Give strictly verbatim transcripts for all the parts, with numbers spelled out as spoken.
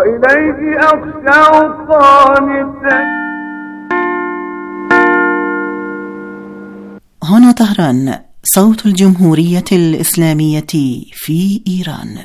وإليه أخشع قانتا. هنا طهران، صوت الجمهورية الإسلامية في إيران.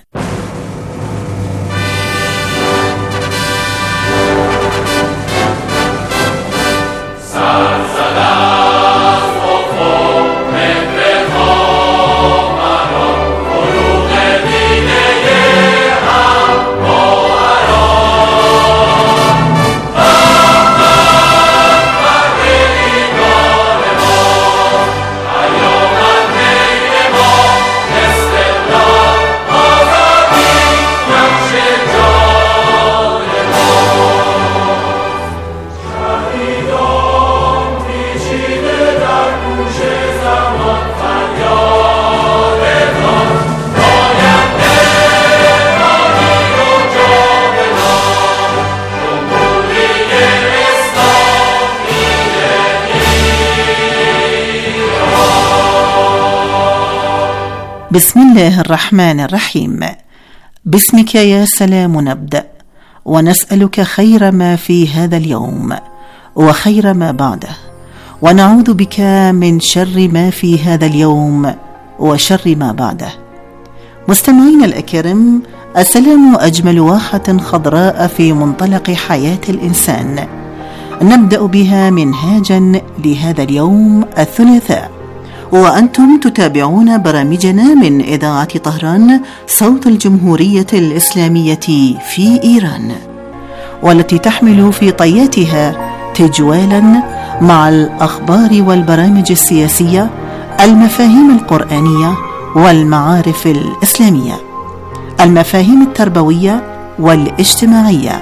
بسم الله الرحمن الرحيم. باسمك يا سلام نبدأ، ونسألك خير ما في هذا اليوم وخير ما بعده، ونعوذ بك من شر ما في هذا اليوم وشر ما بعده. مستمعين الأكرام، السلام أجمل واحة خضراء في منطلق حياة الإنسان، نبدأ بها منهاجا لهذا اليوم الثلاثاء، وأنتم تتابعون برامجنا من إذاعة طهران، صوت الجمهورية الإسلامية في إيران، والتي تحمل في طياتها تجوالا مع الأخبار والبرامج السياسية، المفاهيم القرآنية والمعارف الإسلامية، المفاهيم التربوية والاجتماعية،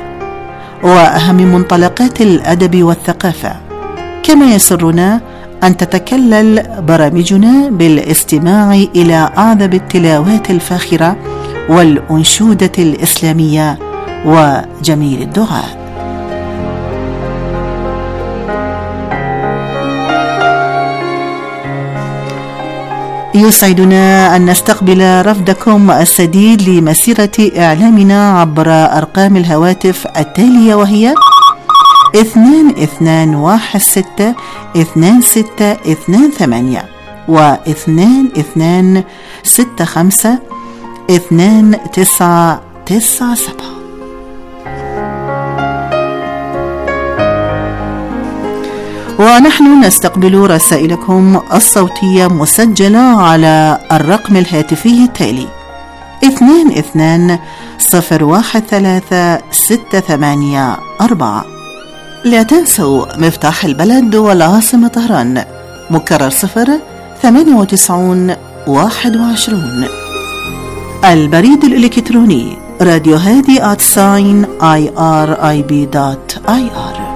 وأهم منطلقات الأدب والثقافة. كما يسرنا أن تتكلل برامجنا بالاستماع إلى أعذب التلاوات الفاخرة والأنشودة الإسلامية وجميل الدعاء. يسعدنا أن نستقبل رفدكم السديد لمسيرة إعلامنا عبر أرقام الهواتف التالية، وهي اثنان اثنان واحد ستة اثنان ستة اثنان ثمانية واثنان اثنان ستة خمسة اثنان تسعة تسعة سبعة. ونحن نستقبل رسائلكم الصوتية مسجلة على الرقم الهاتفي التالي اثنان اثنان صفر واحد ثلاثة ستة ثمانية أربعة. لا تنسوا مفتاح البلد والعاصمة طهران، مكرر صفر ثمانية وتسعون واحد وعشرون. البريد الإلكتروني راديو هادي آت ساين آي آر آي بي دوت آي آر.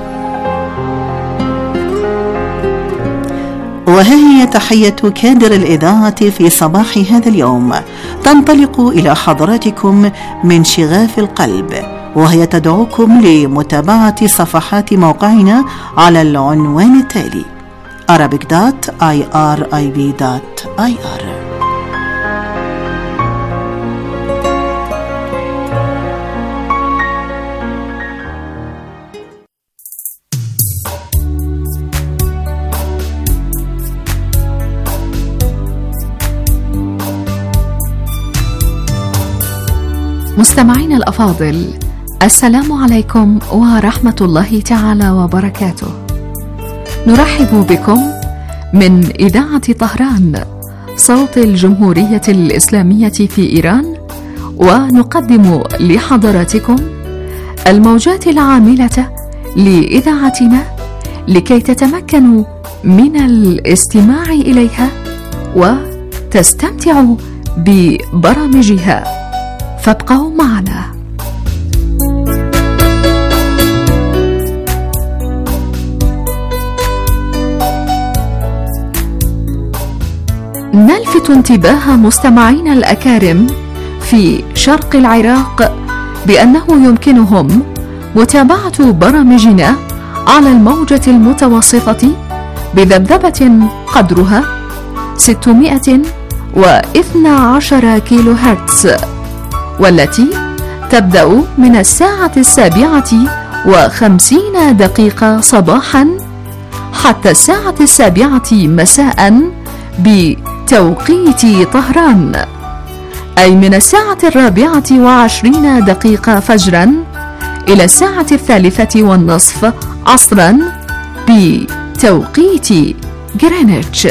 وها هي تحية كادر الإذاعة في صباح هذا اليوم، تنطلق إلى حضراتكم من شغاف القلب، وهي تدعوكم لمتابعة صفحات موقعنا على العنوان التالي arabic dot i r i b dot i r. مستمعين الأفاضل، السلام عليكم ورحمة الله تعالى وبركاته. نرحب بكم من إذاعة طهران، صوت الجمهورية الإسلامية في إيران، ونقدم لحضراتكم الموجات العاملة لإذاعتنا لكي تتمكنوا من الاستماع إليها وتستمتعوا ببرامجها، فابقوا معنا. نلفت انتباه مستمعينا الأكارم في شرق العراق بأنه يمكنهم متابعة برامجنا على الموجة المتوسطة بذبذبة قدرها ستمائة واثني عشر كيلو هرتز، والتي تبدأ من الساعة السابعة وخمسين دقيقة صباحا حتى الساعة السابعة مساء بتوقيت طهران، أي من الساعة الرابعة وعشرين دقيقة فجرا إلى الساعة الثالثة والنصف عصرا بتوقيت غرينتش.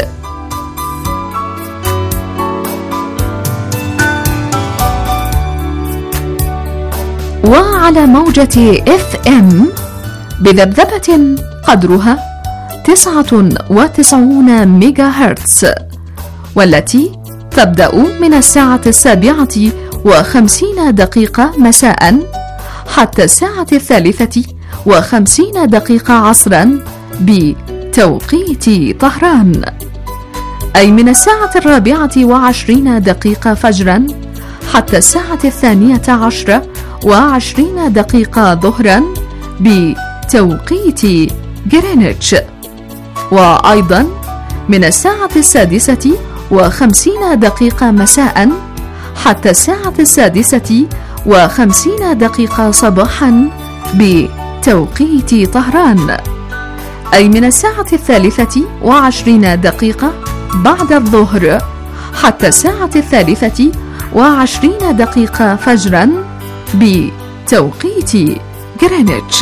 وعلى موجة إف إم بذبذبة قدرها تسعة وتسعون ميجا هرتز، والتي تبدأ من الساعة السابعة وخمسين دقيقة مساء حتى الساعة الثالثة وخمسين دقيقة عصرا بتوقيت طهران، أي من الساعة الرابعة وعشرين دقيقة فجرا حتى الساعة الثانية عشرة وعشرين دقيقة ظهرا بتوقيت غرينتش، وأيضا من الساعة السادسة وخمسين دقيقة مساء حتى الساعة السادسة وخمسين دقيقة صباحا بتوقيت طهران، أي من الساعة الثالثة وعشرين دقيقة بعد الظهر حتى الساعة الثالثة وعشرين دقيقة فجرا بتوقيت غرينتش.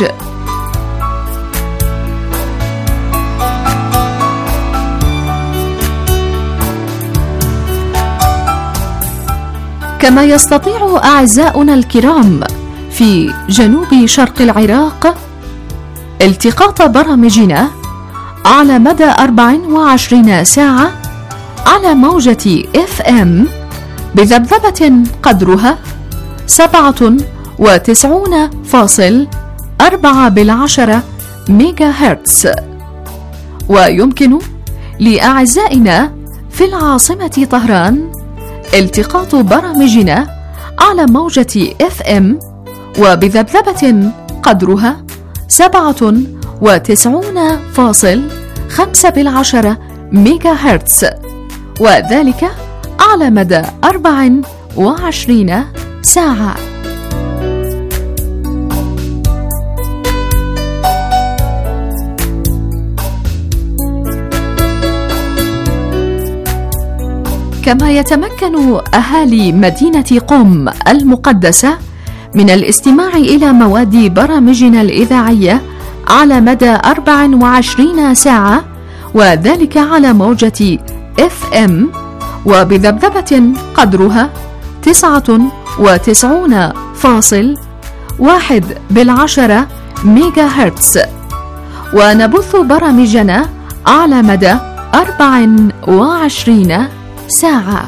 كما يستطيع أعزاؤنا الكرام في جنوب شرق العراق التقاط برامجنا على مدى أربع وعشرين ساعة على موجة إف إم بذبذبة قدرها سبعة وتسعون فاصل أربعة بالعشرة ميجا هرتز. ويمكن لأعزائنا في العاصمة طهران التقاط برامجنا على موجة إف إم وبذبذبة قدرها سبعة وتسعون فاصل خمسة بالعشرة ميجا هرتز، وذلك على مدى أربع وعشرين ساعة. كما يتمكن أهالي مدينة قم المقدسة من الاستماع إلى مواد برامجنا الإذاعية على مدى أربع وعشرين ساعة، وذلك على موجة إف إم وبذبذبة قدرها تسعة وتسعون فاصل واحد بالعشرة ميجا هرتز، ونبث برامجنا على مدى أربع وعشرين ساعة.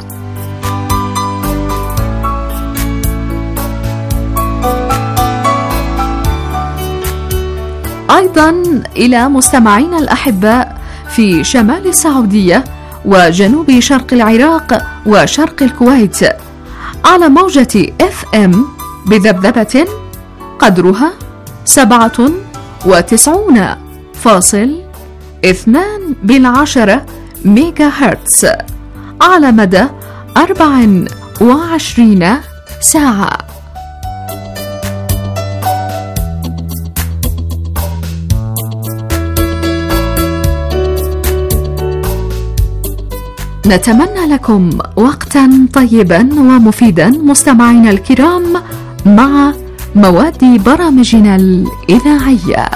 أيضا إلى مستمعينا الأحباء في شمال السعودية وجنوب شرق العراق وشرق الكويت على موجة إف إم بذبذبة قدرها سبعة وتسعون فاصل اثنان بالعشرة ميجا هرتز على مدى أربع وعشرين ساعة. نتمنى لكم وقتا طيبا ومفيدا مستمعينا الكرام مع مواد برامجنا الإذاعية.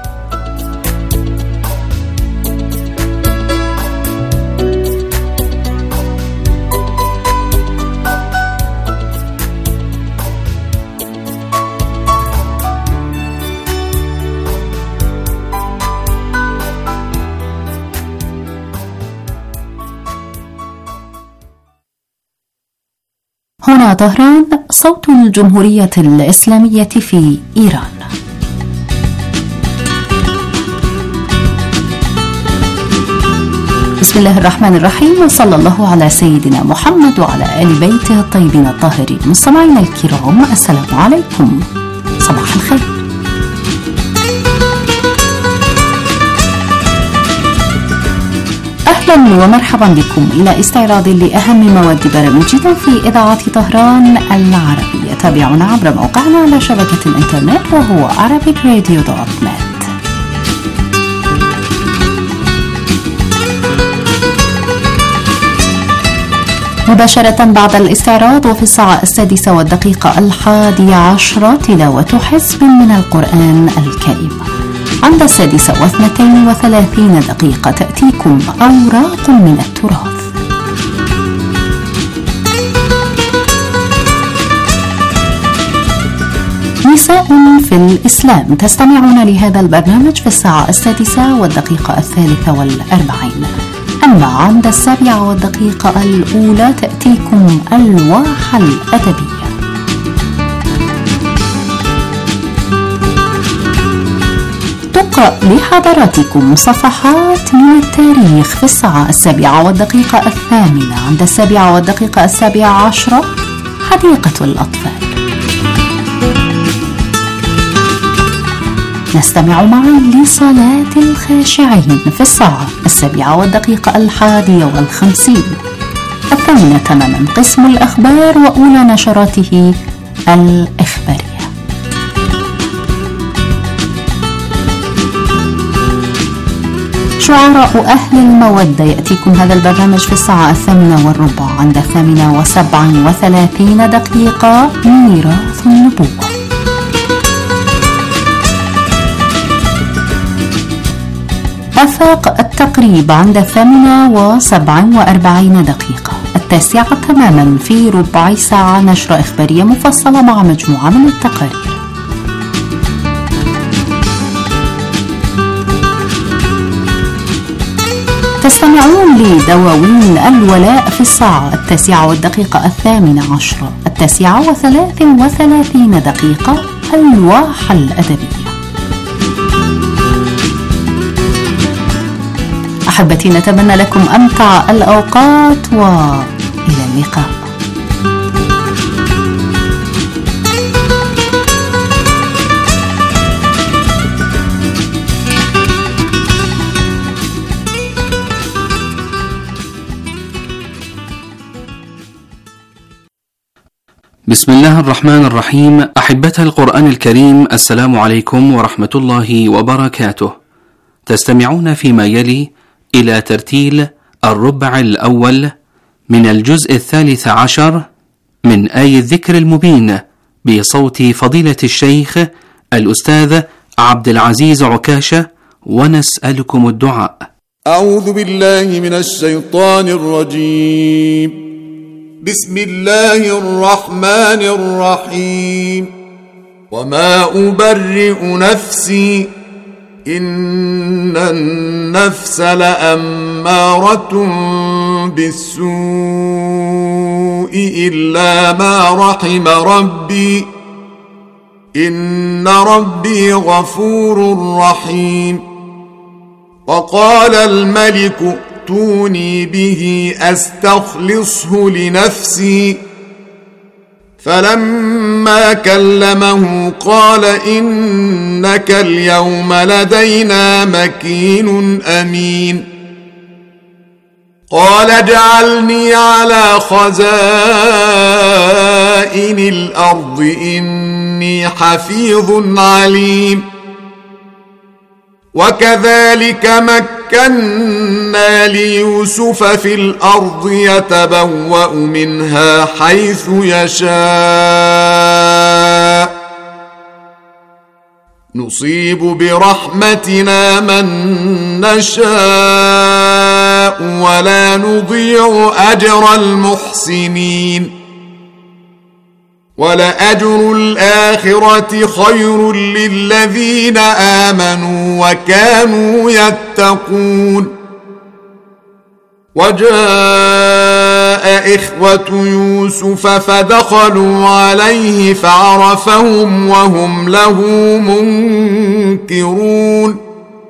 هنا طهران، صوت الجمهورية الإسلامية في إيران. بسم الله الرحمن الرحيم، وصلى الله على سيدنا محمد وعلى آل بيته الطيبين الطاهرين. مستمعينا الكرام، السلام عليكم، صباح الخير. أهلا ومرحبا بكم إلى استعراض لأهم مواد برامجنا في إذاعة طهران العربية. تابعونا عبر موقعنا على شبكة الإنترنت وهو arabic radio dot net. مباشرة بعد الاستعراض وفي الساعة السادسة والدقيقة الحادية عشرة تلاوة حزب من القرآن الكريم. عند السادسة واثنتين وثلاثين دقيقة تأتيكم أوراق من التراث. نساء في الإسلام تستمعون لهذا البرنامج في الساعة السادسة والدقيقة الثالثة والأربعين. أما عند السابعة والدقيقة الأولى تأتيكم الواحة الأدبية. تقرأ لحضراتكم صفحات من التاريخ في الساعة السابعة والدقيقة الثامنة. عند السابعة والدقيقة السابعة عشرة حديقة الأطفال. نستمع معا لصلاة الخاشعين في الساعة السابعة والدقيقة الحادية والخمسين. الثامنة تماما قسم الأخبار وأولى نشراته الإخبارية. شعراء أهل المودة يأتيكم هذا البرنامج في الساعة الثامنة والربع. عند الثامنة وسبع وثلاثين دقيقة ميراث النبوة. آفاق التقريب عند الثامنة وسبع وأربعين دقيقة. التاسعة تماما في ربع ساعة نشرة إخبارية مفصلة مع مجموعة من التقارير. تستمعون لدواوين الولاء في الساعة التاسعة والدقيقة الثامنة عشرة. التاسعة وثلاث وثلاثين دقيقة الواحة الأدبية. أحبتي نتمنى لكم أمتع الأوقات وإلى اللقاء. بسم الله الرحمن الرحيم. أحبة القرآن الكريم، السلام عليكم ورحمة الله وبركاته. تستمعون فيما يلي إلى ترتيل الربع الأول من الجزء الثالث عشر من آي الذكر المبين بصوت فضيلة الشيخ الأستاذ عبد العزيز عكاشة، ونسألكم الدعاء. أعوذ بالله من الشيطان الرجيم. بسم الله الرحمن الرحيم. وما أبرئ نفسي إن النفس لأمارة بالسوء إلا ما رحم ربي إن ربي غفور رحيم. وقال الملك ائتوني به أستخلصه لنفسي فلما كلمه قال إنك اليوم لدينا مكين أمين. قال اجعلني على خزائن الأرض إني حفيظ عليم. وكذلك مكنا ليوسف في الأرض يتبوأ منها حيث يشاء نصيب برحمتنا من نشاء ولا نضيع أجر المحسنين. ولأجر الآخرة خير للذين آمنوا وكانوا يتقون. وجاء إخوة يوسف فدخلوا عليه فعرفهم وهم له منكرون.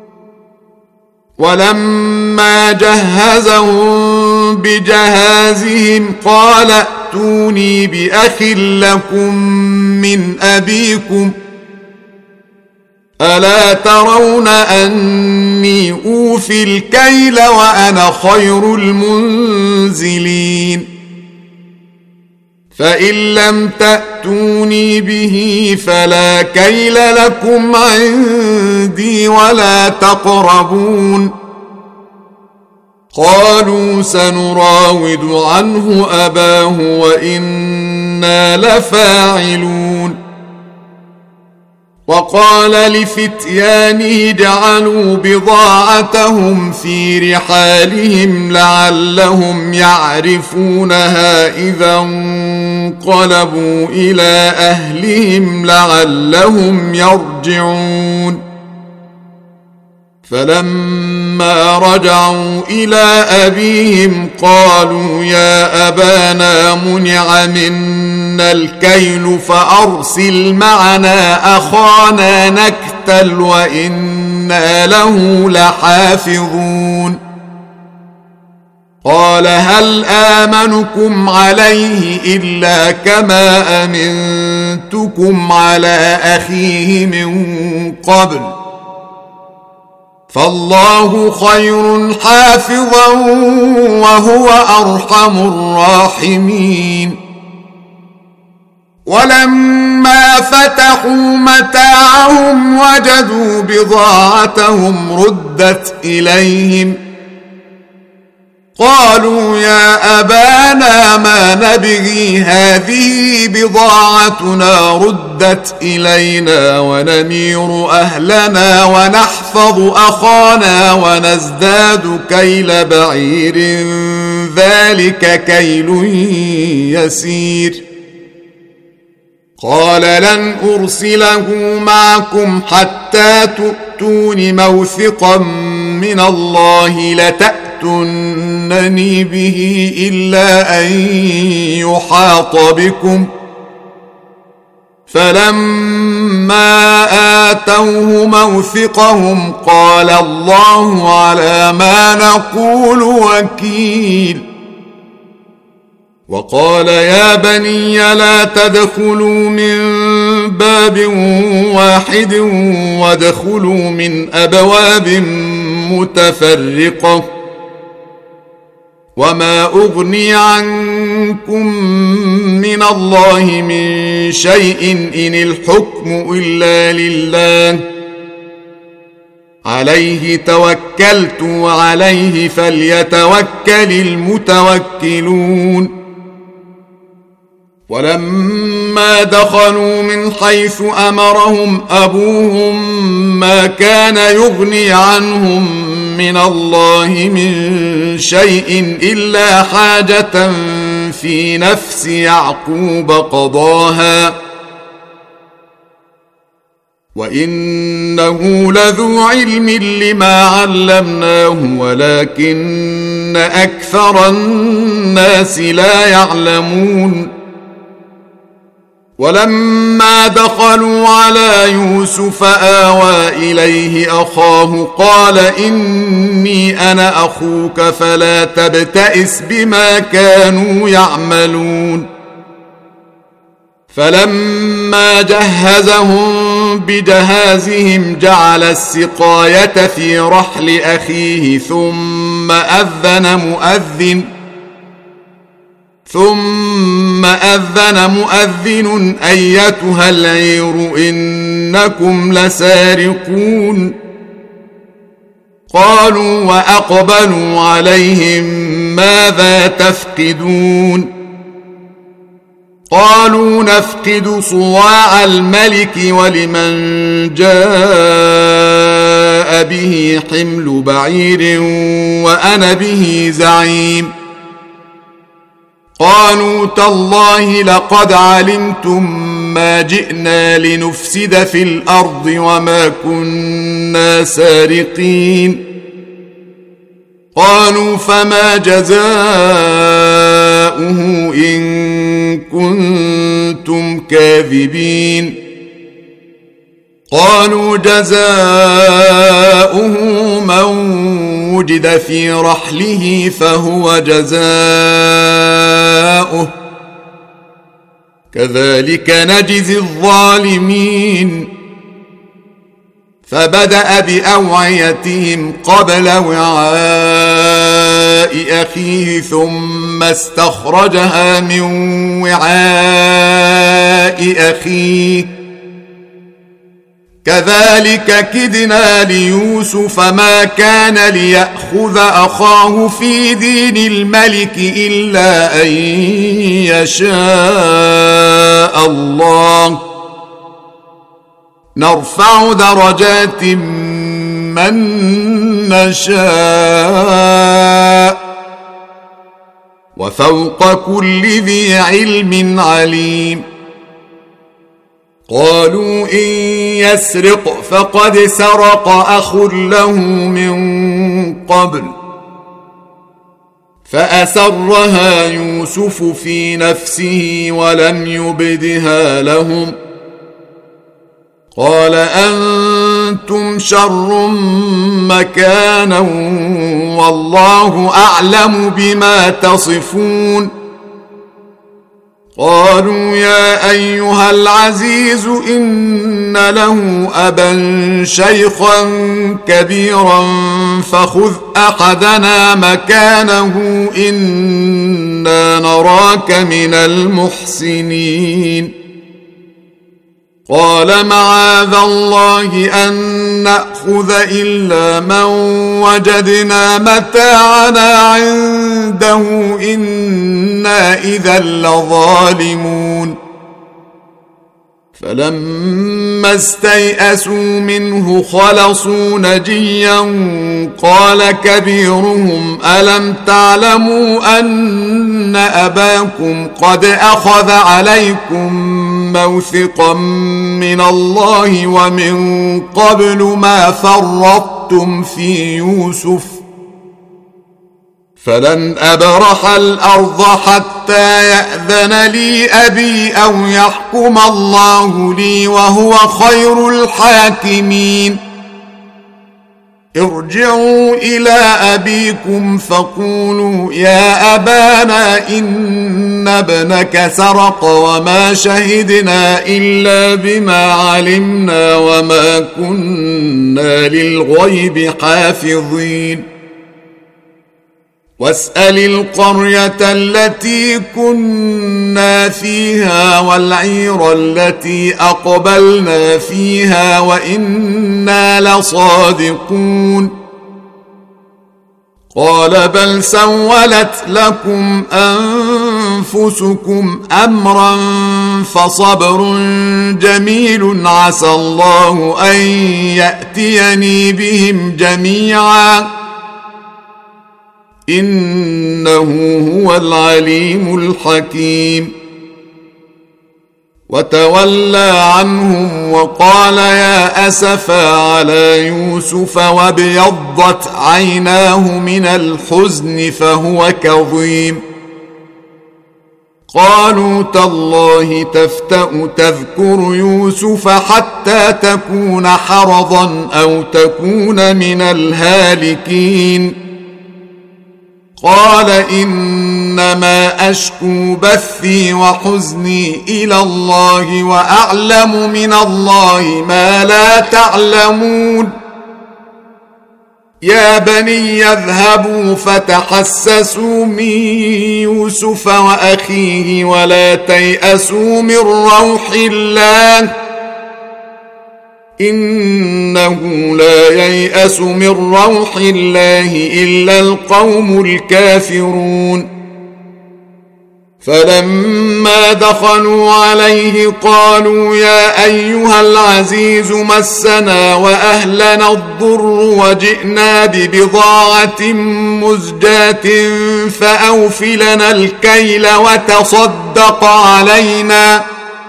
ولما جهزهم بجهازهم قال ائتوني بأخ لكم من أبيكم ألا ترون أني أوفي الكيل وأنا خير المنزلين. فإن لم تأتوني به فلا كيل لكم عندي ولا تقربون. قالوا سنراود عنه أباه وإنا لفاعلون. وقال لفتيانه جعلوا بضاعتهم في رحالهم لعلهم يعرفونها إذا انقلبوا إلى أهلهم لعلهم يرجعون. فلما رجعوا إلى أبيهم قالوا يا أبانا منع منا الكيل فأرسل معنا أخانا نكتل وإنا له لحافظون. قال هل آمنكم عليه إلا كما أمنتكم على أخيه من قبل فالله خير حافظا وهو أرحم الراحمين. ولما فتحوا متاعهم وجدوا بضاعتهم ردت إليهم قالوا يا أبانا ما نبغي هذه بضاعتنا ردت إلينا ونمير أهلنا ونحفظ أخانا ونزداد كيل بعير ذلك كيل يسير. قال لن أرسله معكم حتى تؤتون موثقا من الله لتأتونني به إلا أن يحاط بكم. فلما آتوه موثقهم قال الله على ما نقول وكيل. وقال يا بني لا تدخلوا من باب واحد وادخلوا من أبواب متفرقة وما أغني عنكم من الله من شيء إن الحكم إلا لله عليه توكلت وعليه فليتوكل المتوكلون. ولما دخلوا من حيث أمرهم أبوهم ما كان يغني عنهم من الله من شيء إلا حاجة في نفس يعقوب قضاها وإنه لذو علم لما علمناه ولكن أكثر الناس لا يعلمون. ولما دخلوا على يوسف آوى إليه أخاه قال إني أنا أخوك فلا تبتئس بما كانوا يعملون. فلما جهزهم بجهازهم جعل السقاية في رحل أخيه ثم أذن مؤذن ثم أذن مؤذن أيتها العير إنكم لسارقون. قالوا وأقبلوا عليهم ماذا تفقدون. قالوا نفقد صواع الملك ولمن جاء به حمل بعير وأنا به زعيم. قالوا تالله لقد علمتم ما جئنا لنفسد في الأرض وما كنا سارقين. قالوا فما جزاؤه إن كنتم كاذبين. قالوا جزاؤه من وجد في رحله فهو جزاؤه كذلك نجزي الظالمين. فبدأ بأوعيتهم قبل وعاء إناء أخيه ثم استخرجها من وعاء أخيه كذلك كدنا ليوسف ما كان ليأخذ أخاه في دين الملك إلا أن يشاء الله نرفع درجات من نشاء وفوق كل ذي علم عليم قالوا إن يسرق فقد سرق أخ له من قبل فأسرها يوسف في نفسه ولم يبدها لهم قال أنتم شر مكانا والله أعلم بما تصفون قالوا يا أيها العزيز إن له أبا شيخا كبيرا فخذ أحدنا مكانه إنا نراك من المحسنين قال معاذ الله أن نأخذ إلا من وجدنا متاعنا عنده إنا إذا لظالمون فلما استيئسوا منه خلصوا نجيا قال كبيرهم ألم تعلموا أن أباكم قد أخذ عليكم موثقا من الله ومن قبل ما فرطتم في يوسف فلن أبرح الأرض حتى يأذن لي أبي أو يحكم الله لي وهو خير الحاكمين ارجعوا إلى أبيكم فقولوا يا أبانا إن ابنك سرق وما شهدنا إلا بما علمنا وما كنا للغيب حافظين واسأل القرية التي كنا فيها والعير التي أقبلنا فيها وإنا لصادقون قال بل سولت لكم أنفسكم أمرا فصبر جميل عسى الله أن يأتيني بهم جميعا إنه هو العليم الحكيم وتولى عنهم وقال يا أسفا على يوسف وابيضت عيناه من الحزن فهو كظيم قالوا تالله تفتأ تذكر يوسف حتى تكون حرضا أو تكون من الهالكين قال إنما أشكو بثي وحزني إلى الله وأعلم من الله ما لا تعلمون يا بني اذهبوا فتحسسوا من يوسف وأخيه ولا تيأسوا من روح الله إنه لا ييأس من روح الله إلا القوم الكافرون فلما دخلوا عليه قالوا يا أيها العزيز مسنا وأهلنا الضر وجئنا ببضاعة مزجاة فأوف لنا الكيل وتصدق علينا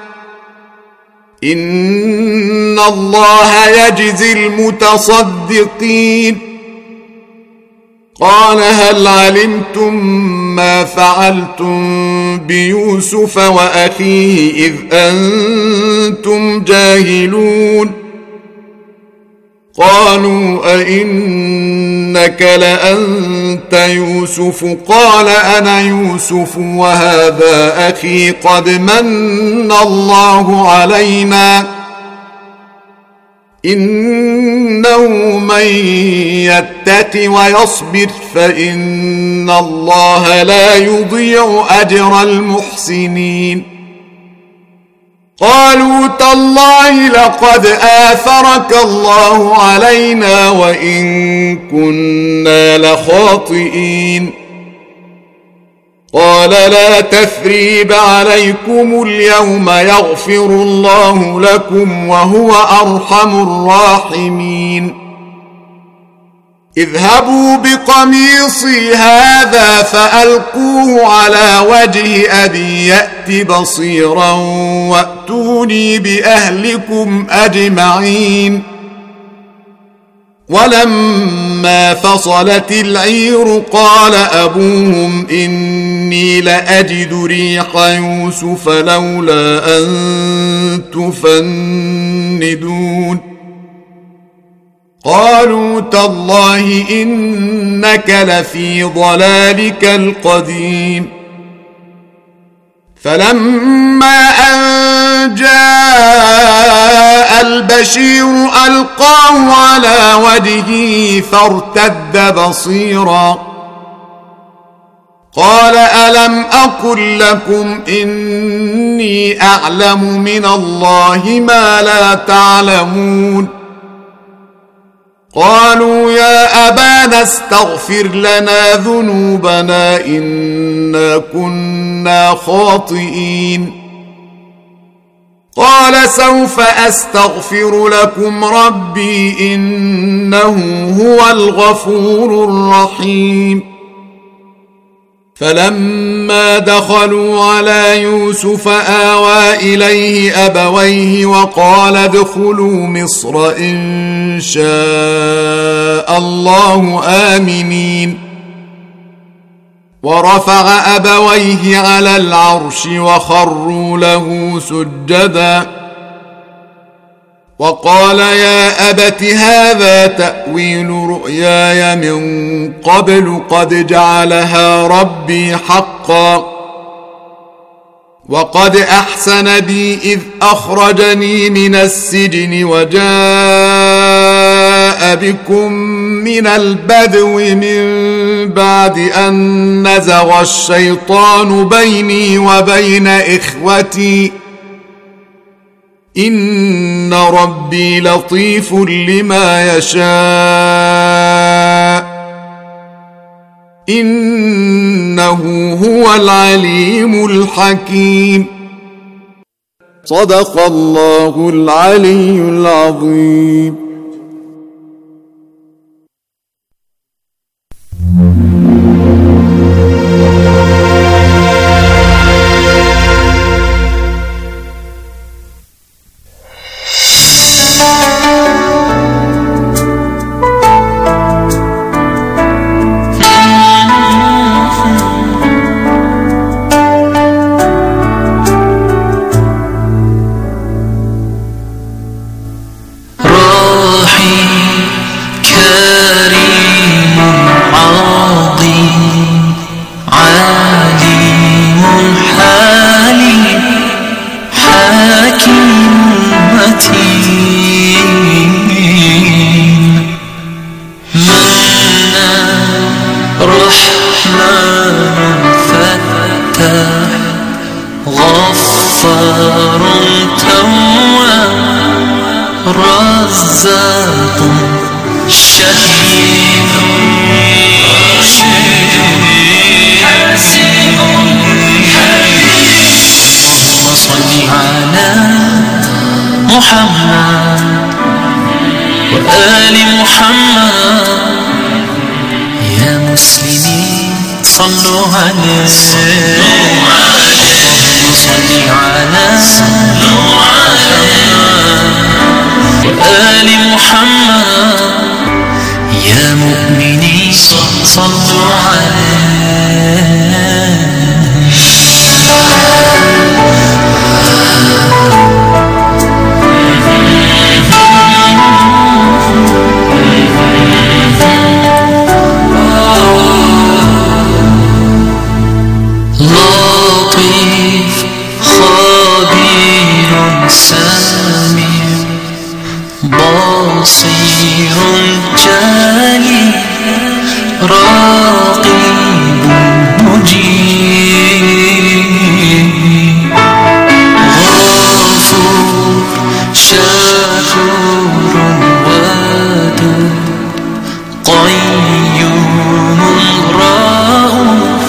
إن الله يجزي المتصدقين قال هل علمتم ما فعلتم بيوسف وأخيه إذ أنتم جاهلون قالوا أئنك لأنت يوسف قال أنا يوسف وهذا أخي قد من الله علينا إنه من يتق ويصبر فإن الله لا يضيع أجر المحسنين. قالوا تالله لقد آثرك الله علينا وإن كنا لخاطئين. قال لا تثريب عليكم اليوم يغفر الله لكم وهو أرحم الراحمين. اذهبوا بقميصي هذا فألقوه على وجه أبي يأت بصيرا وأتوني بأهلكم أجمعين. ولما فصلت العير قال أبوهم إني لأجد ريح يوسف لولا أن تفندون. قالوا تالله إنك لفي ضلالك القديم. فلما أن جاء البشير ألقاه على وجهه فارتد بصيرا. قال ألم أقل لكم إني أعلم من الله ما لا تعلمون. قالوا يا أبانا استغفر لنا ذنوبنا إنا كنا خاطئين. قال سوف أستغفر لكم ربي إنه هو الغفور الرحيم. فلما دخلوا على يوسف آوى إليه أبويه وقال ادخلوا مصر إن شاء الله آمنين. ورفع أبويه على العرش وخروا له سجدا. وقال يا أبت هذا تأويل رؤياي من قبل قد جعلها ربي حقا. وقد أحسن بي إذ أخرجني من السجن وجاء بكم من البدو من بعد أن نزغ الشيطان بيني وبين إخوتي إن ربي لطيف لما يشاء إنه هو العليم الحكيم. صدق الله العلي العظيم. بصير جالي راقب مجيب غفور شكور ودود قيوم رؤوف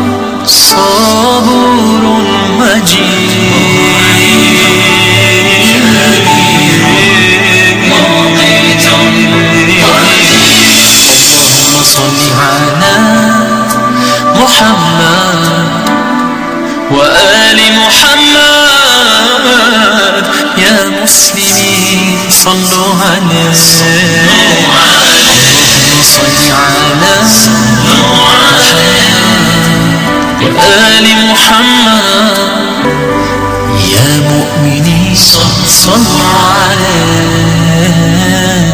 صبور مجيد اللهم صل على محمد وآل محمد يا مسلمين صلوا عليه اللهم صل على محمد وآل محمد يا مؤمنين صلوا عليه.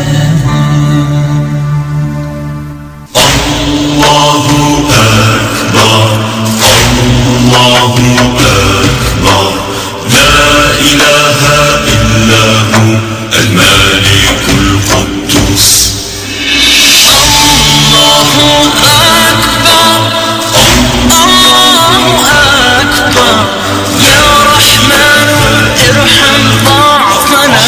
الله أكبر الله أكبر لا إله إلا هو الملك القدوس. الله أكبر الله أكبر يا رحمن ارحم ضعفنا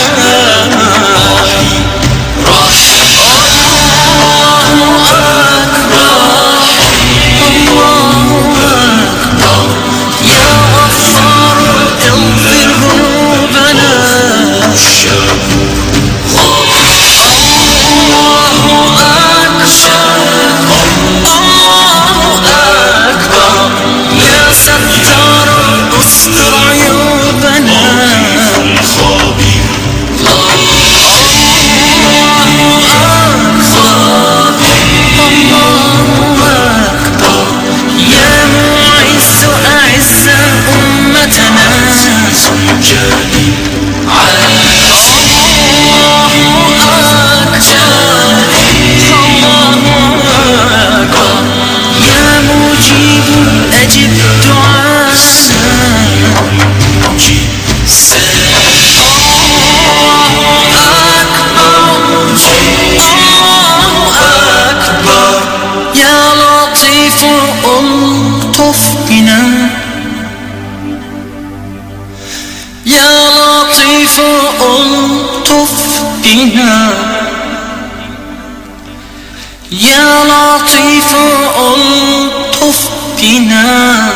يا لطيف ألطف بنا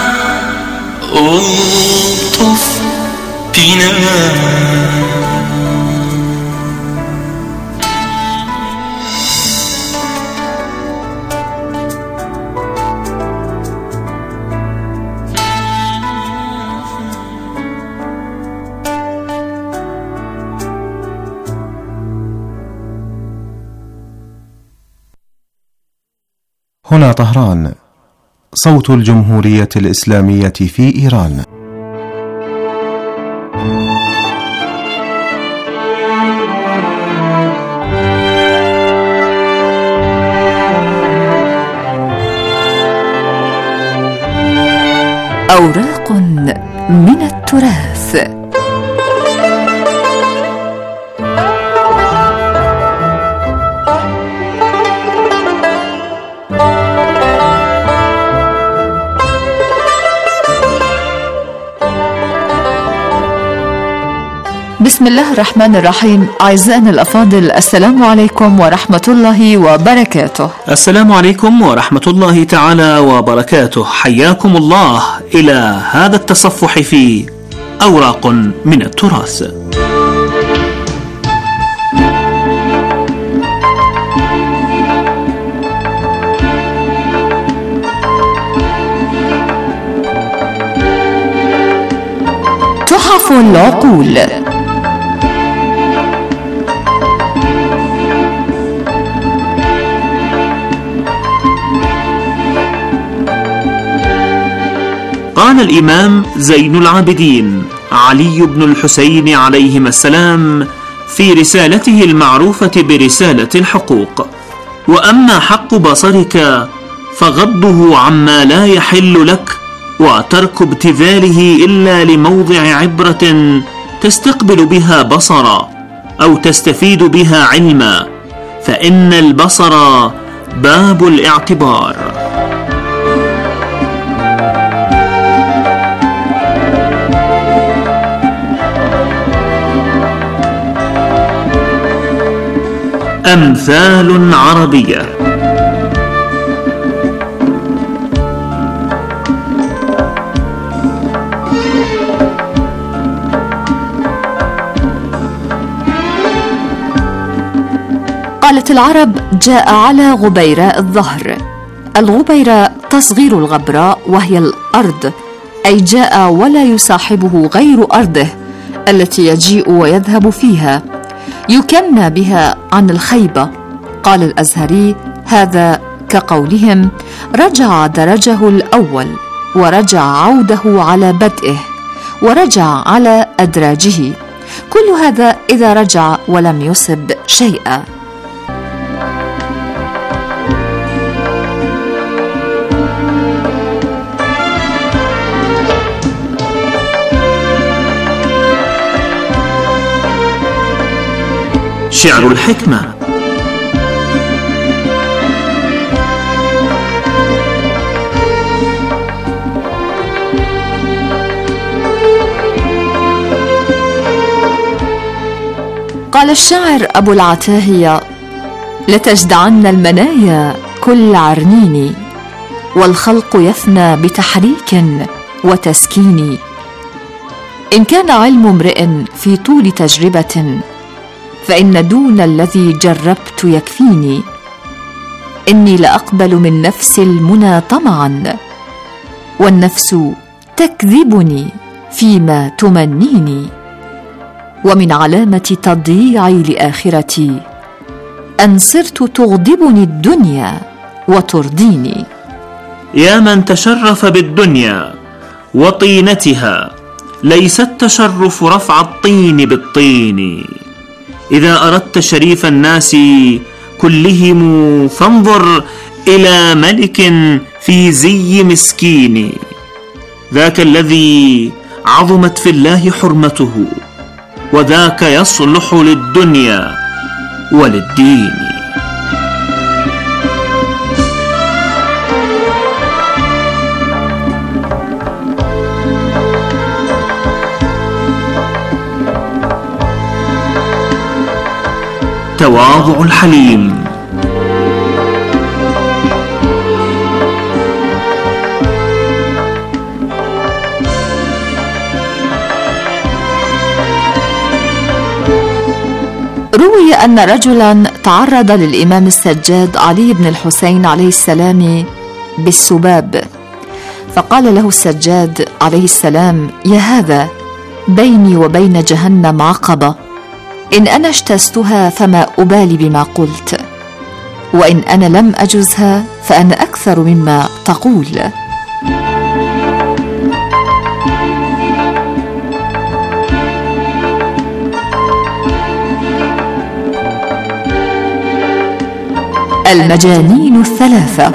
ألطف بنا. هنا طهران، صوت الجمهورية الإسلامية في إيران. أوراق من التراث. بسم الله الرحمن الرحيم. أعزائنا الأفاضل، السلام عليكم ورحمة الله وبركاته. السلام عليكم ورحمة الله تعالى وبركاته. حياكم الله إلى هذا التصفح في أوراق من التراث. تحف العقول. قال الإمام زين العابدين علي بن الحسين عليهما السلام في رسالته المعروفة برسالة الحقوق: وأما حق بصرك فغضه عما لا يحل لك، وترك ابتذاله إلا لموضع عبرة تستقبل بها بصرا، أو تستفيد بها علما، فإن البصر باب الاعتبار. أمثال عربية. قالت العرب: جاء على غبيراء الظهر. الغبيراء تصغير الغبراء، وهي الأرض، أي جاء ولا يصاحبه غير أرضه التي يجيء ويذهب فيها، يكنى بها عن الخيبة. قال الأزهري: هذا كقولهم: رجع درجه الأول، ورجع عوده على بدئه، ورجع على أدراجه. كل هذا إذا رجع ولم يصب شيئا. شعر الحكمة. قال الشاعر أبو العتاهية: لتجدعن المنايا كل عرنين، والخلق يفنى بتحريك وتسكين. إن كان علم امرئ في طول تجربة، فإن دون الذي جربت يكفيني. إني لأقبل من نفس المنى طمعا، والنفس تكذبني فيما تمنيني. ومن علامة تضييعي لآخرتي أن صرت تغضبني الدنيا وترضيني. يا من تشرف بالدنيا وطينتها، ليس التشرف رفع الطين بالطين. إذا أردت شريف الناس كلهم، فانظر إلى ملك في زي مسكين. ذاك الذي عظمت في الله حرمته، وذاك يصلح للدنيا وللدين. تواضع الحليم. روي أن رجلا تعرض للإمام السجاد علي بن الحسين عليه السلام بالسباب، فقال له السجاد عليه السلام: يا هذا، بيني وبين جهنم عقبة، إن أنا اجتزتها فما أبالي بما قلت، وإن أنا لم أجزها فأنا أكثر مما تقول. المجانين الثلاثة.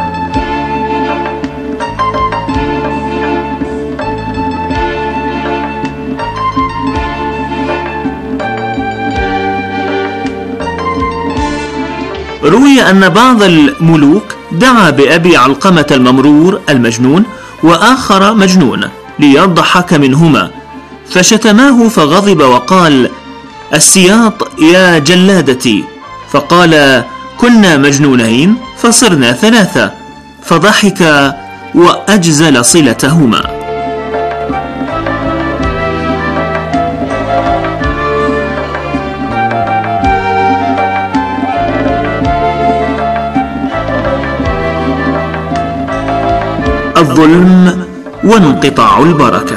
روي أن بعض الملوك دعا بأبي علقمة الممرور المجنون وآخر مجنون ليضحك منهما، فشتماه فغضب وقال: السياط يا جلادتي. فقال: كنا مجنونين فصرنا ثلاثة. فضحك وأجزل صلتهما. الظلم وانقطاع البركة.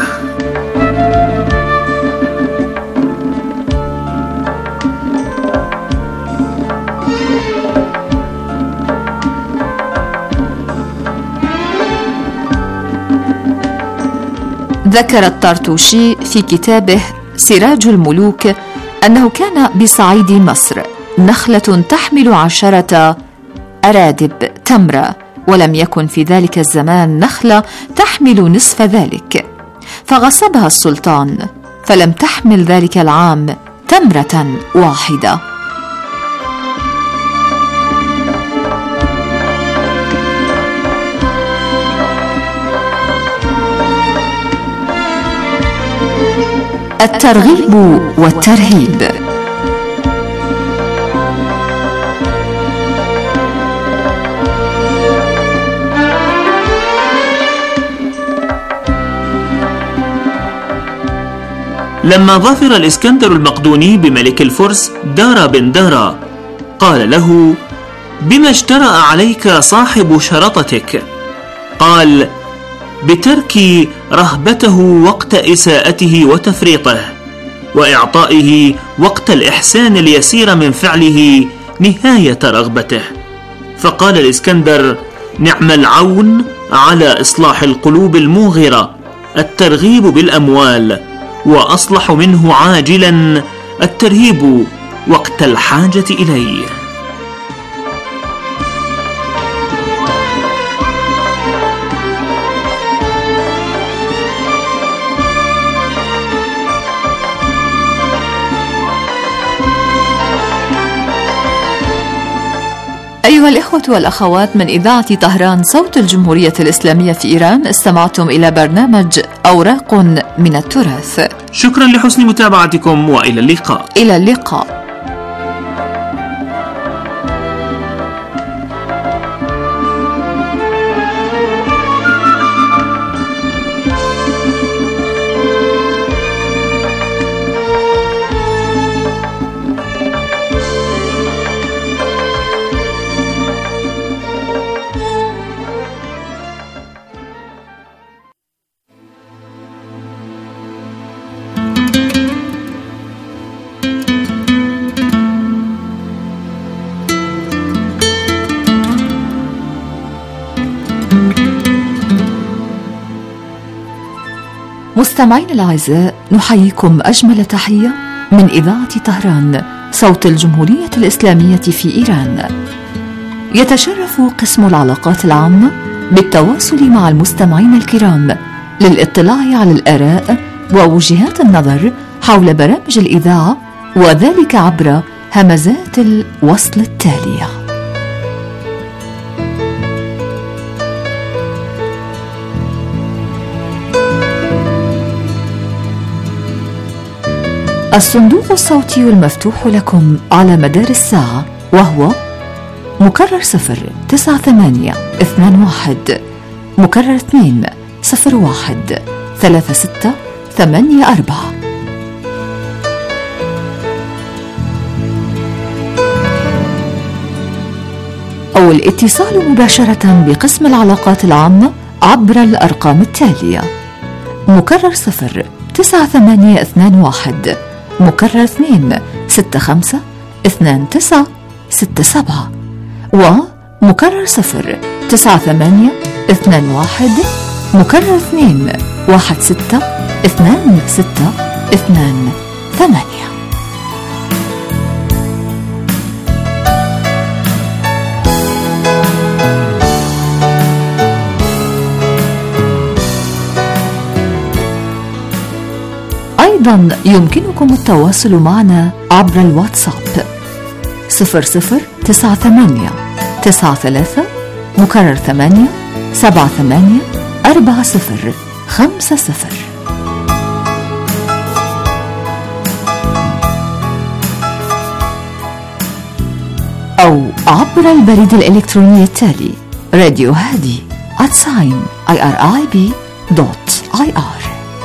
ذكر الطرطوشي في كتابه سراج الملوك أنه كان بصعيد مصر نخلة تحمل عشرة أرادب تمرة، ولم يكن في ذلك الزمان نخلة تحمل نصف ذلك، فغصبها السلطان، فلم تحمل ذلك العام تمرة واحدة. الترغيب والترهيب. لما ظفر الإسكندر المقدوني بملك الفرس دارا بن دارا قال له: بما اجترأ عليك صاحب شرطتك؟ قال: بترك رهبته وقت إساءته وتفريطه، وإعطائه وقت الإحسان اليسير من فعله نهاية رغبته. فقال الإسكندر: نعم العون على إصلاح القلوب الموغرة الترغيب بالأموال، وأصلح منه عاجلا الترهيب وقت الحاجة إليه. أيها الإخوة والأخوات من إذاعة طهران صوت الجمهورية الإسلامية في إيران، استمعتم إلى برنامج أوراق من التراث. شكرا لحسن متابعتكم وإلى اللقاء. إلى اللقاء. مستمعين الأعزاء، نحييكم أجمل تحية من إذاعة طهران صوت الجمهورية الإسلامية في إيران. يتشرف قسم العلاقات العامة بالتواصل مع المستمعين الكرام للاطلاع على الآراء ووجهات النظر حول برامج الإذاعة، وذلك عبر همزات الوصل التالية: الصندوق الصوتي المفتوح لكم على مدار الساعة، وهو مكرر صفر تسعة ثمانية اثنان واحد، مكرر اثنين صفر واحد ثلاثة ستة ثمانية أربعة. أو الاتصال مباشرة بقسم العلاقات العامة عبر الأرقام التالية: مكرر صفر تسعة ثمانية اثنان واحد، مكرر اثنين ستة خمسة اثنان تسعة ستة سبعة، ومكرر صفر تسعة ثمانية اثنان واحد، مكرر اثنين واحد ستة اثنان ستة اثنان ثمانية. أيضا يمكنكم التواصل معنا عبر الواتساب صفر صفر تسعة ثمانية تسعة ثلاثة مكرر ثمانية سبعة ثمانية أربعة صفر خمسة صفر، أو عبر البريد الإلكتروني التالي: راديو هادي at sign irib dot ir.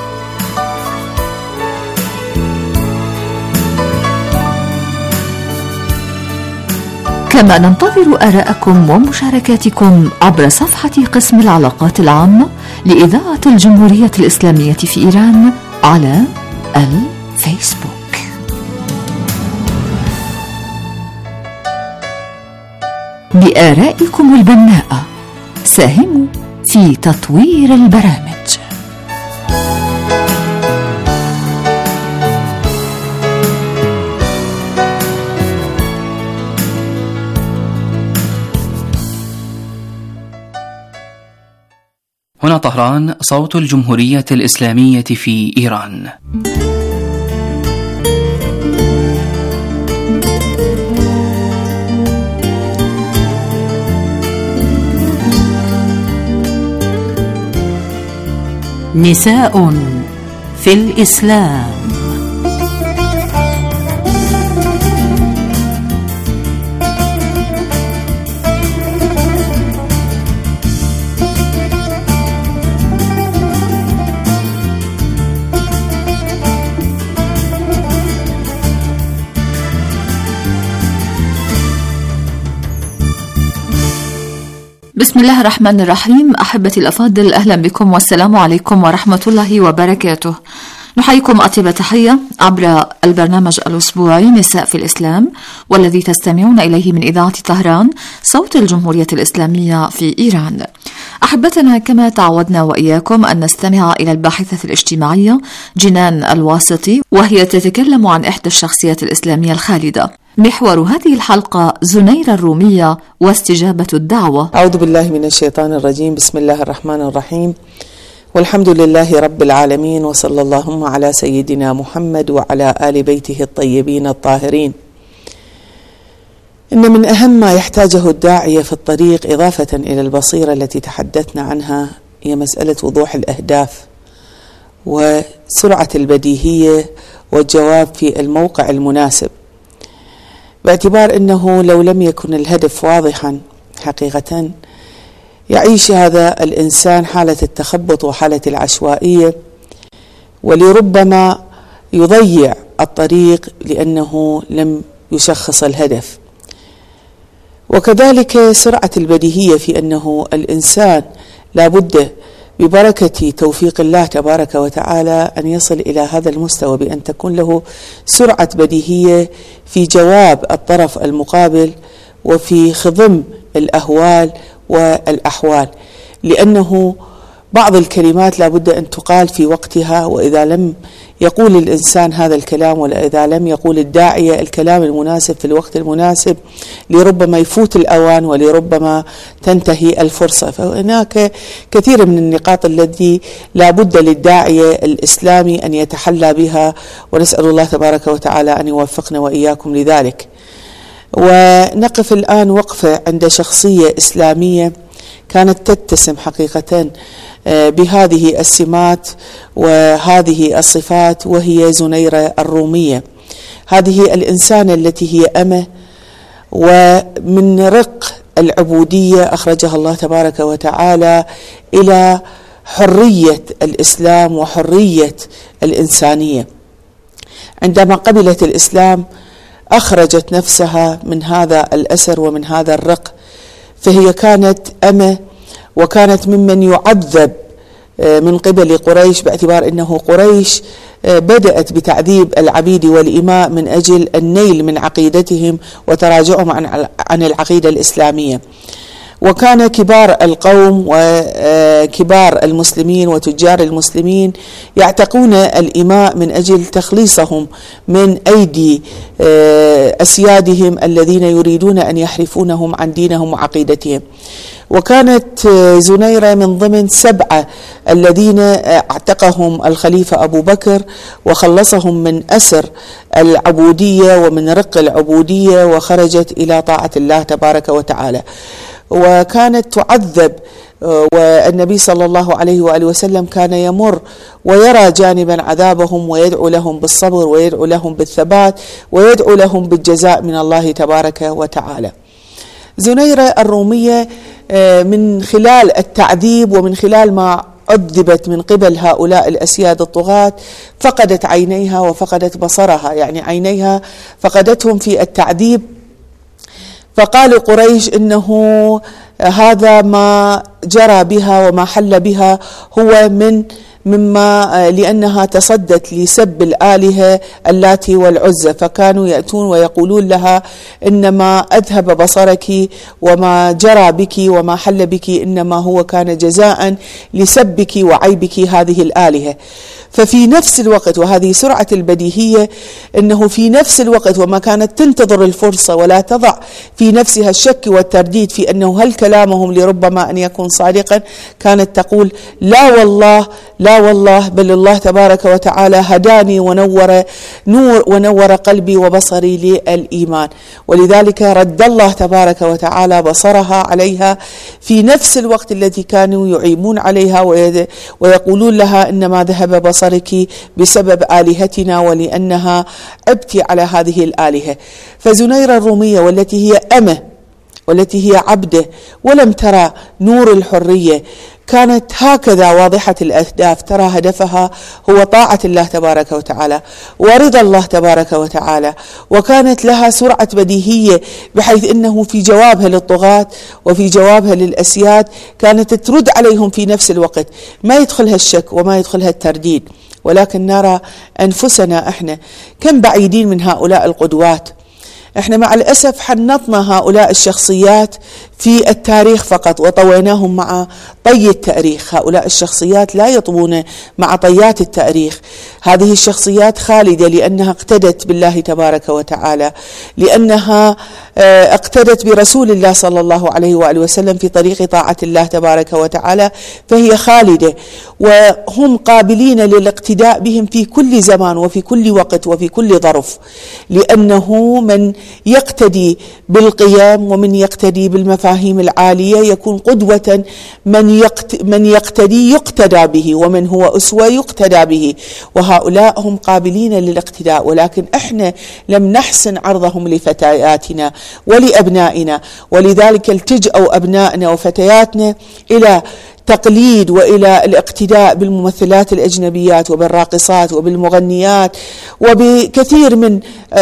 كما ننتظر آراءكم ومشاركاتكم عبر صفحة قسم العلاقات العامة لإذاعة الجمهورية الإسلامية في إيران على الفيسبوك. بآرائكم البناءة ساهموا في تطوير البرامج. هنا طهران صوت الجمهورية الإسلامية في إيران. نساء في الإسلام. بسم الله الرحمن الرحيم. أحبتي الأفاضل، أهلا بكم والسلام عليكم ورحمة الله وبركاته. نحييكم أطيب تحية عبر البرنامج الأسبوعي نساء في الإسلام، والذي تستمعون إليه من إذاعة طهران صوت الجمهورية الإسلامية في إيران. أحبتنا، كما تعودنا وإياكم أن نستمع إلى الباحثة الاجتماعية جنان الواسطي، وهي تتكلم عن إحدى الشخصيات الإسلامية الخالدة. محور هذه الحلقة زنيرة الرومية واستجابة الدعوة. أعوذ بالله من الشيطان الرجيم. بسم الله الرحمن الرحيم، والحمد لله رب العالمين، وصلى اللهم على سيدنا محمد وعلى آل بيته الطيبين الطاهرين. إن من أهم ما يحتاجه الداعية في الطريق، إضافة إلى البصيرة التي تحدثنا عنها، هي مسألة وضوح الأهداف وسرعة البديهية والجواب في الموقع المناسب، باعتبار أنه لو لم يكن الهدف واضحا حقيقة يعيش هذا الإنسان حالة التخبط وحالة العشوائية، ولربما يضيع الطريق لأنه لم يشخص الهدف. وكذلك سرعة البديهية في أنه الإنسان لا بد ببركة توفيق الله تبارك وتعالى أن يصل إلى هذا المستوى، بأن تكون له سرعة بديهية في جواب الطرف المقابل وفي خضم الأهوال والأحوال، لأنه بعض الكلمات لا بد أن تقال في وقتها، وإذا لم يقول الإنسان هذا الكلام، ولا إذا لم يقول الداعية الكلام المناسب في الوقت المناسب، لربما يفوت الأوان ولربما تنتهي الفرصة. فهناك كثير من النقاط التي لا بد للداعية الإسلامي أن يتحلى بها، ونسأل الله تبارك وتعالى أن يوفقنا وإياكم لذلك. ونقف الآن وقفة عند شخصية إسلامية كانت تتسم حقيقة بهذه السمات وهذه الصفات، وهي زنيرة الرومية. هذه الإنسانة التي هي أمة، ومن رق العبودية أخرجها الله تبارك وتعالى إلى حرية الإسلام وحرية الإنسانية. عندما قبلت الإسلام أخرجت نفسها من هذا الأسر ومن هذا الرق، فهي كانت أمة، وكانت ممن يعذب من قبل قريش، باعتبار أنه قريش بدأت بتعذيب العبيد والإماء من أجل النيل من عقيدتهم وتراجعهم عن العقيدة الإسلامية. وكان كبار القوم وكبار المسلمين وتجار المسلمين يعتقون الإماء من أجل تخليصهم من أيدي أسيادهم الذين يريدون أن يحرفونهم عن دينهم وعقيدتهم. وكانت زنيرة من ضمن سبعة الذين اعتقهم الخليفة أبو بكر وخلصهم من أسر العبودية ومن رق العبودية، وخرجت إلى طاعة الله تبارك وتعالى. وكانت تعذب، والنبي صلى الله عليه وآله وسلم كان يمر ويرى جانبا عذابهم، ويدعو لهم بالصبر، ويدعو لهم بالثبات، ويدعو لهم بالجزاء من الله تبارك وتعالى. زنيرة الرومية من خلال التعذيب ومن خلال ما عذبت من قبل هؤلاء الأسياد الطغاة فقدت عينيها وفقدت بصرها، يعني عينيها فقدتهم في التعذيب. فقال قريش إنه هذا ما جرى بها وما حل بها هو من مما لأنها تصدت لسب الآلهة اللاتي والعزى، فكانوا يأتون ويقولون لها إنما أذهب بصرك وما جرى بك وما حل بك إنما هو كان جزاء لسبك وعيبك هذه الآلهة. ففي نفس الوقت، وهذه سرعة البديهية، أنه في نفس الوقت وما كانت تنتظر الفرصة ولا تضع في نفسها الشك والترديد في أنه هل كلامهم لربما أن يكون صادقا، كانت تقول لا والله لا والله، بل الله تبارك وتعالى هداني ونور نور ونور قلبي وبصري للإيمان. ولذلك رد الله تبارك وتعالى بصرها عليها في نفس الوقت الذي كانوا يعيبون عليها ويقولون لها إنما ذهب بصرك بسبب آلهتنا ولأنها أبتي على هذه الآلهة. فزنيرة الرومية والتي هي أمة والتي هي عبده ولم ترى نور الحرية كانت هكذا واضحة الأهداف، ترى هدفها هو طاعة الله تبارك وتعالى ورضا الله تبارك وتعالى، وكانت لها سرعة بديهية بحيث أنه في جوابها للطغاة وفي جوابها للأسياد كانت ترد عليهم في نفس الوقت، ما يدخلها الشك وما يدخلها الترديد. ولكن نرى أنفسنا إحنا كم بعيدين من هؤلاء القدوات. احنا مع الأسف حنطنا هؤلاء الشخصيات في التاريخ فقط وطويناهم مع طي التاريخ. هؤلاء الشخصيات لا يطوون مع طيات التاريخ. هذه الشخصيات خالدة لأنها اقتدت بالله تبارك وتعالى، لأنها اقتدت برسول الله صلى الله عليه وآله وسلم في طريق طاعة الله تبارك وتعالى، فهي خالدة، وهم قابلين للاقتداء بهم في كل زمان وفي كل وقت وفي كل ظرف، لأنه من يقتدي بالقيام ومن يقتدي بالمفاهيم العالية يكون قدوة، من يقت من يقتدي يقتدى به، ومن هو أسوة يقتدى به، وهؤلاء هم قابلين للاقتداء. ولكن احنا لم نحسن عرضهم لفتياتنا ولأبنائنا، ولذلك التجأوا أبنائنا وفتياتنا إلى تقليد وإلى الاقتداء بالممثلات الأجنبيات وبالراقصات وبالمغنيات وبكثير من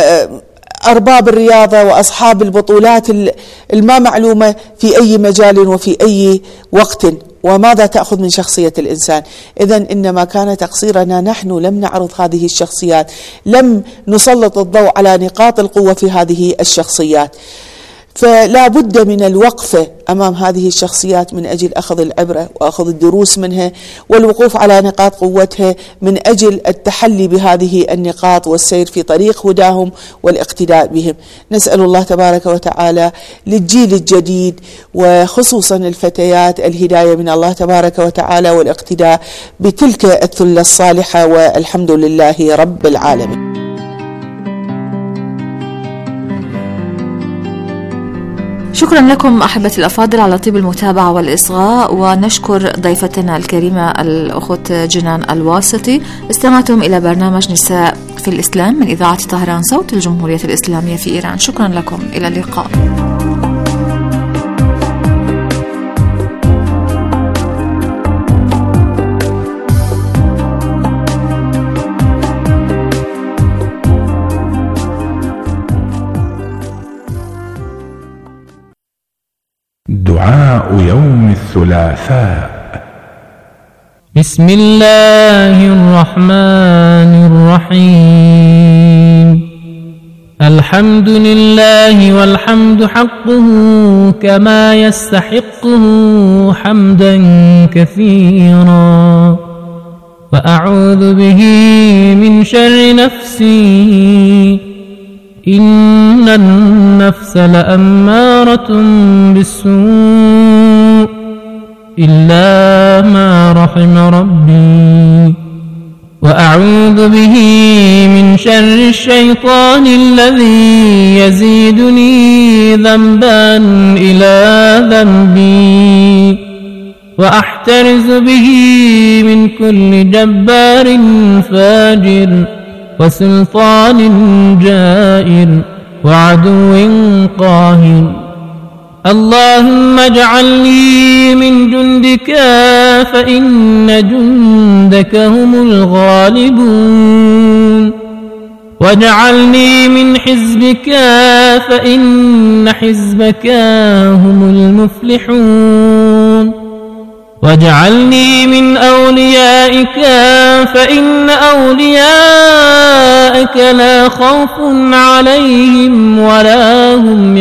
أرباب الرياضة وأصحاب البطولات الما معلومة في أي مجال وفي أي وقت. وماذا تأخذ من شخصية الإنسان؟ إذن إنما كان تقصيرنا نحن، لم نعرض هذه الشخصيات، لم نسلط الضوء على نقاط القوة في هذه الشخصيات. فلا بد من الوقفة أمام هذه الشخصيات من أجل أخذ العبرة وأخذ الدروس منها، والوقوف على نقاط قوتها من أجل التحلي بهذه النقاط والسير في طريق هداهم والاقتداء بهم. نسأل الله تبارك وتعالى للجيل الجديد وخصوصا الفتيات الهداية من الله تبارك وتعالى والاقتداء بتلك الثلة الصالحة، والحمد لله رب العالمين. شكرا لكم أحبتي الأفاضل على طيب المتابعة والإصغاء، ونشكر ضيفتنا الكريمة الأخت جنان الواسطي. استمعتم إلى برنامج نساء في الإسلام من إذاعة طهران صوت الجمهورية الإسلامية في إيران. شكرا لكم، إلى اللقاء. دعاء يوم الثلاثاء. بسم الله الرحمن الرحيم. الحمد لله والحمد حقه كما يستحقه حمدا كثيرا، وأعوذ به من شر نفسي إن النفس لأمارة بالسوء إلا ما رحم ربي، وأعوذ به من شر الشيطان الذي يزيدني ذنبا إلى ذنبي، وأحترز به من كل جبار فاجر وسلطان جائر وعدو قاهر. اللهم اجعلني من جندك فإن جندك هم الغالبون، واجعلني من حزبك فإن حزبك هم المفلحون، واجعلني من أوليائك فإن أوليائك لا خوف عليهم ولا هم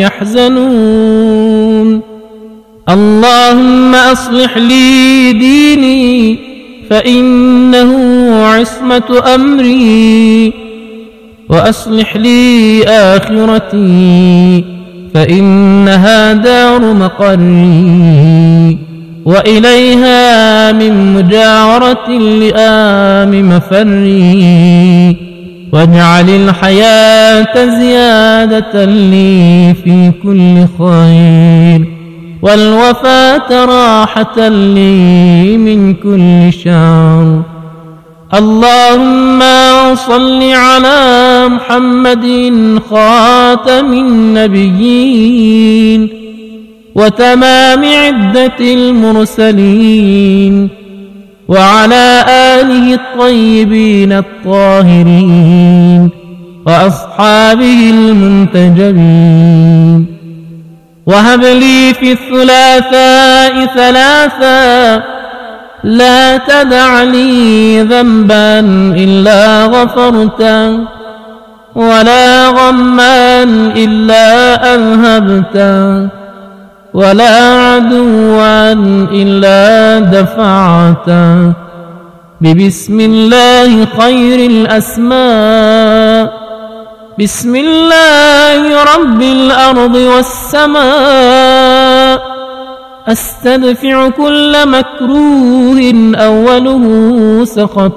يحزنون. اللهم أصلح لي ديني فإنه عصمة أمري، وأصلح لي آخرتي فإنها دار مقري، وإليها من مجاورة اللئام مفري، واجعل الحياة زيادة لي في كل خير، والوفاة راحة لي من كل شر. اللهم صل على محمد خاتم النبيين وتمام عدة المرسلين، وعلى آله الطيبين الطاهرين وأصحابه المنتجبين. وهب لي في الثلاثاء ثلاثا، لا تدع لي ذنبا إلا غفرته، ولا غما إلا أذهبته، ولا عدوا إلا دفعته، ببسم الله خير الأسماء، بسم الله رب الأرض والسماء، أستدفع كل مكروه أوله سخط،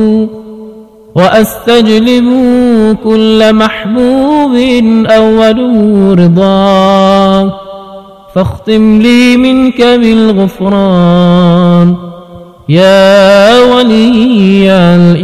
وأستجلب كل محبوب أوله رضا، فاختم لي منك بالغفران يا ولي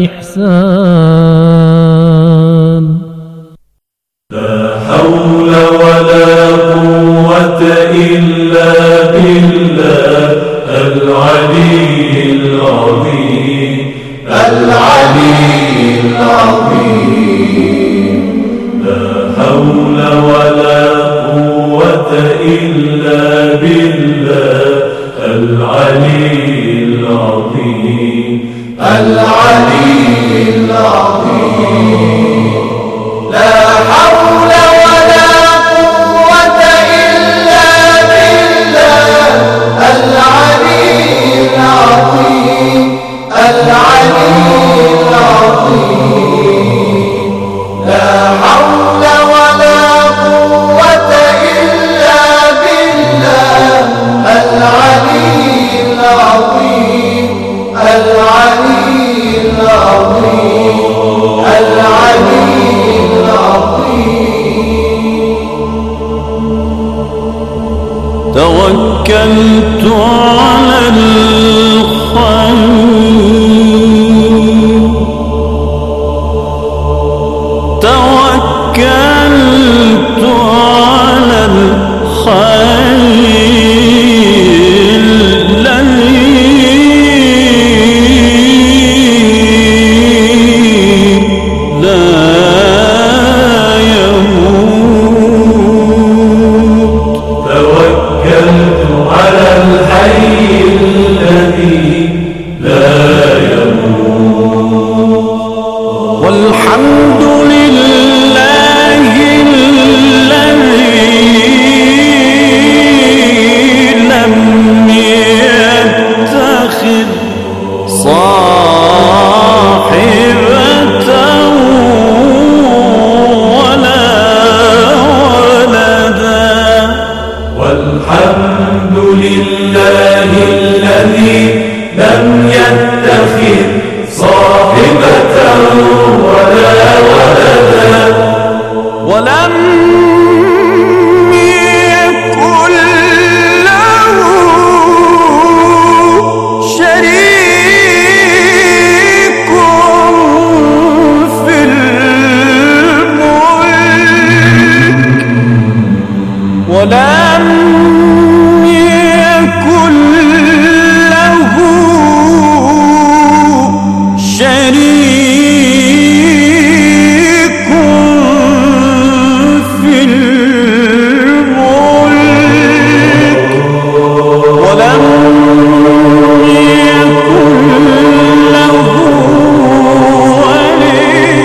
الإحسان. لا حول ولا قوة إلا بالله العلي العظيم العلي العظيم. لا حول ولا قوة إلا بالله العلي العظيم العلي العظيم. لا حول ولا قوة إلا بالله العلي العظيم العلي العظيم. لا حول ولا قوة إلا بالله العلي العظيم العلي العظيم العلي العظيم. توكلت على الخير، توكلت على الخير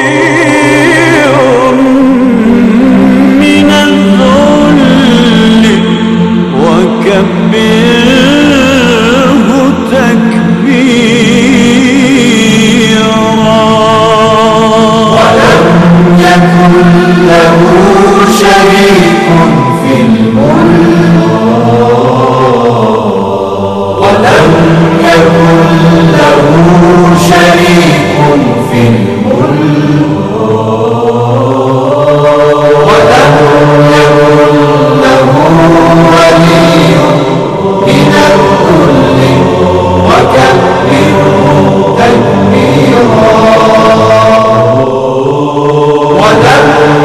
من الذل له شريك